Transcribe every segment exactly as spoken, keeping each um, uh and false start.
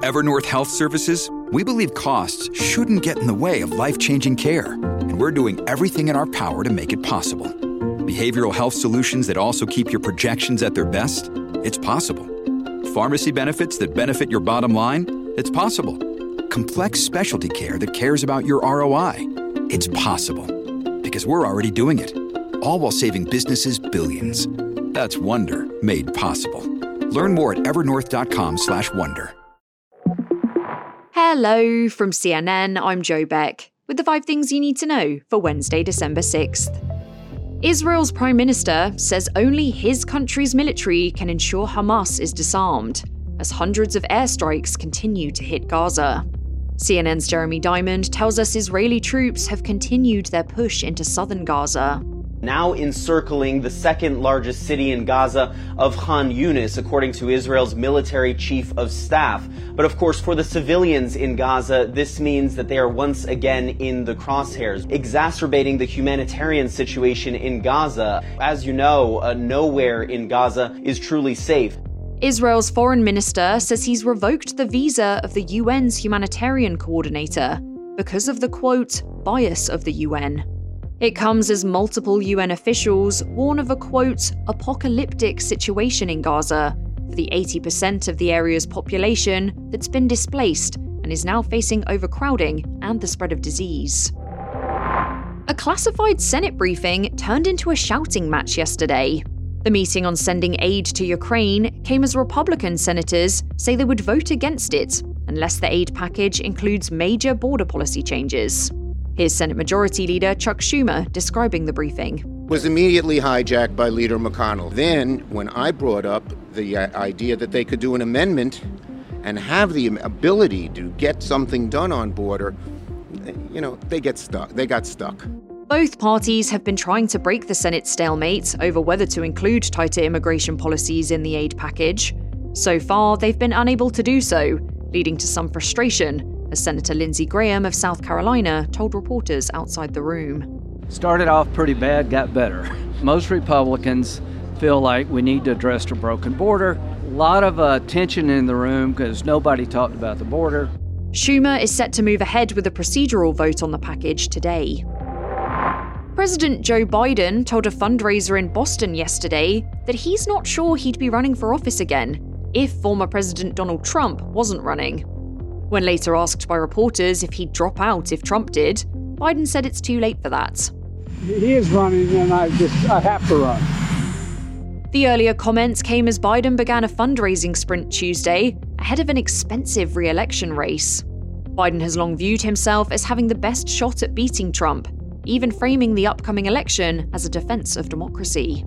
At Evernorth Health Services, we believe costs shouldn't get in the way of life-changing care, and we're doing everything in our power to make it possible. Behavioral health solutions that also keep your projections at their best? It's possible. Pharmacy benefits that benefit your bottom line? It's possible. Complex specialty care that cares about your R O I? It's possible. Because we're already doing it. All while saving businesses billions. That's Wonder made possible. Learn more at evernorth.com slash wonder. Hello from C N N, I'm Jo Beck, with the five things you need to know for Wednesday, December sixth. Israel's Prime Minister says only his country's military can ensure Hamas is disarmed, as hundreds of airstrikes continue to hit Gaza. C N N's Jeremy Diamond tells us Israeli troops have continued their push into southern Gaza, now encircling the second largest city in Gaza of Khan Yunis, according to Israel's military chief of staff. But of course, for the civilians in Gaza, this means that they are once again in the crosshairs, exacerbating the humanitarian situation in Gaza. As you know, uh, nowhere in Gaza is truly safe. Israel's foreign minister says he's revoked the visa of the U N's humanitarian coordinator because of the, quote, bias of the U N. It comes as multiple U N officials warn of a, quote, apocalyptic situation in Gaza for the eighty percent of the area's population that's been displaced and is now facing overcrowding and the spread of disease. A classified Senate briefing turned into a shouting match yesterday. The meeting on sending aid to Ukraine came as Republican senators say they would vote against it unless the aid package includes major border policy changes. Here's Senate Majority Leader Chuck Schumer describing the briefing. Was immediately hijacked by Leader McConnell. Then, when I brought up the idea that they could do an amendment and have the ability to get something done on border, you know, they get stuck. They got stuck. Both parties have been trying to break the Senate stalemate over whether to include tighter immigration policies in the aid package. So far, they've been unable to do so, leading to some frustration, as Senator Lindsey Graham of South Carolina told reporters outside the room. Started off pretty bad, got better. Most Republicans feel like we need to address the broken border. A lot of uh, tension in the room because nobody talked about the border. Schumer is set to move ahead with a procedural vote on the package today. President Joe Biden told a fundraiser in Boston yesterday that he's not sure he'd be running for office again if former President Donald Trump wasn't running. When later asked by reporters if he'd drop out if Trump did, Biden said it's too late for that. He is running and I just I have to run. The earlier comments came as Biden began a fundraising sprint Tuesday ahead of an expensive re-election race. Biden has long viewed himself as having the best shot at beating Trump, even framing the upcoming election as a defense of democracy.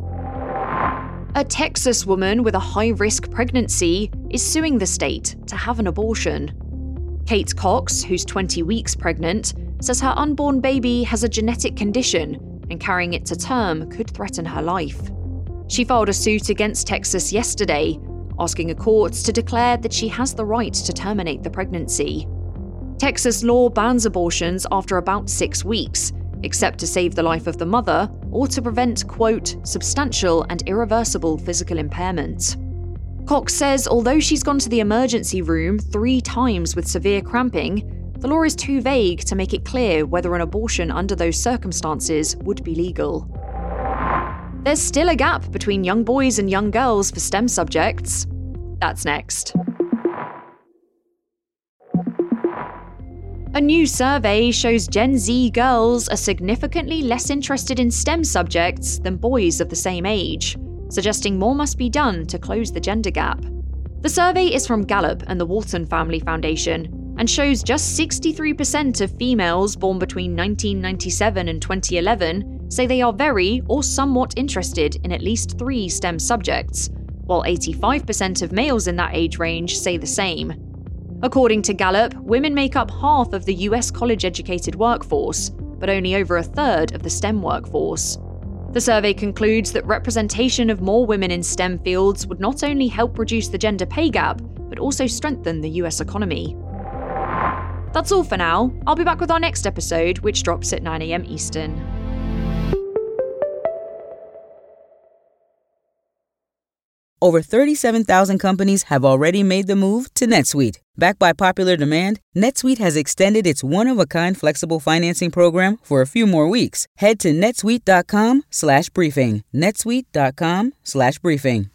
A Texas woman with a high-risk pregnancy is suing the state to have an abortion. Kate Cox, who's twenty weeks pregnant, says her unborn baby has a genetic condition and carrying it to term could threaten her life. She filed a suit against Texas yesterday, asking a court to declare that she has the right to terminate the pregnancy. Texas law bans abortions after about six weeks, except to save the life of the mother or to prevent, quote, substantial and irreversible physical impairment. Cox says although she's gone to the emergency room three times with severe cramping, the law is too vague to make it clear whether an abortion under those circumstances would be legal. There's still a gap between young boys and young girls for STEM subjects. That's next. A new survey shows Gen Z girls are significantly less interested in STEM subjects than boys of the same age, suggesting more must be done to close the gender gap. The survey is from Gallup and the Walton Family Foundation and shows just sixty-three percent of females born between nineteen ninety-seven and twenty eleven say they are very or somewhat interested in at least three STEM subjects, while eighty-five percent of males in that age range say the same. According to Gallup, women make up half of the U S college-educated workforce, but only over a third of the STEM workforce. The survey concludes that representation of more women in STEM fields would not only help reduce the gender pay gap, but also strengthen the U S economy. That's all for now. I'll be back with our next episode, which drops at nine a.m. Eastern. Over thirty-seven thousand companies have already made the move to NetSuite. Backed by popular demand, NetSuite has extended its one-of-a-kind flexible financing program for a few more weeks. Head to netsuite.com slash briefing. netsuite.com slash briefing.